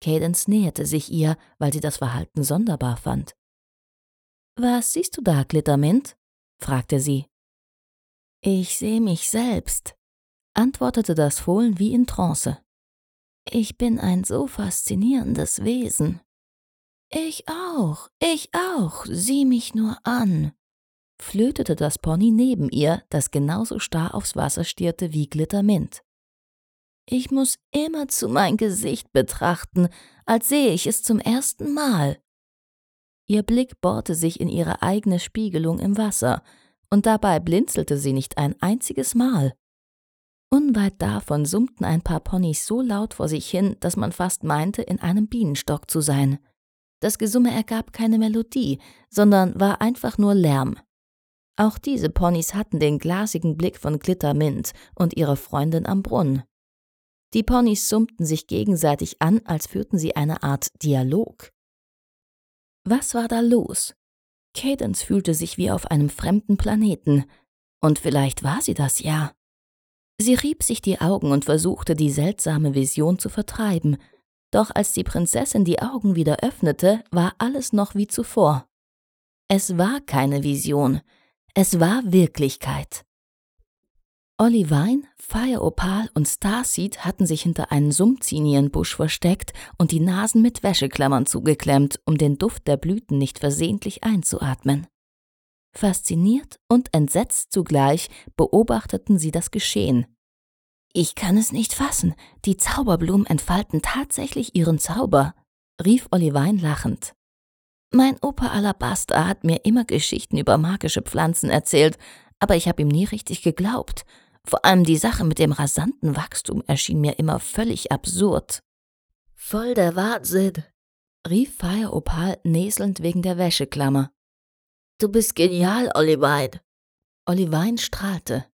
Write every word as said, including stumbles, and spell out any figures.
Cadence näherte sich ihr, weil sie das Verhalten sonderbar fand. »Was siehst du da, Glittermint?« fragte sie. »Ich sehe mich selbst«, antwortete das Fohlen wie in Trance. »Ich bin ein so faszinierendes Wesen.« »Ich auch, ich auch, sieh mich nur an«, flötete das Pony neben ihr, das genauso starr aufs Wasser stierte wie Glittermint. »Ich muss immerzu mein Gesicht betrachten, als sehe ich es zum ersten Mal.« Ihr Blick bohrte sich in ihre eigene Spiegelung im Wasser, und dabei blinzelte sie nicht ein einziges Mal. Unweit davon summten ein paar Ponys so laut vor sich hin, dass man fast meinte, in einem Bienenstock zu sein. Das Gesumme ergab keine Melodie, sondern war einfach nur Lärm. Auch diese Ponys hatten den glasigen Blick von Glittermint und ihre Freundin am Brunnen. Die Ponys summten sich gegenseitig an, als führten sie eine Art Dialog. Was war da los? Cadence fühlte sich wie auf einem fremden Planeten. Und vielleicht war sie das ja. Sie rieb sich die Augen und versuchte, die seltsame Vision zu vertreiben. Doch als die Prinzessin die Augen wieder öffnete, war alles noch wie zuvor. Es war keine Vision, es war Wirklichkeit. Olivine, Fire Opal und Starseed hatten sich hinter einen Sumpfzinienbusch versteckt und die Nasen mit Wäscheklammern zugeklemmt, um den Duft der Blüten nicht versehentlich einzuatmen. Fasziniert und entsetzt zugleich beobachteten sie das Geschehen. »Ich kann es nicht fassen, die Zauberblumen entfalten tatsächlich ihren Zauber«, rief Olivine lachend. »Mein Opa Alabaster hat mir immer Geschichten über magische Pflanzen erzählt, aber ich habe ihm nie richtig geglaubt. Vor allem die Sache mit dem rasanten Wachstum erschien mir immer völlig absurd.« »Voll der Wahnsinn«, rief Fire Opal näselnd wegen der Wäscheklammer. »Du bist genial, Olivine.« Olivine strahlte.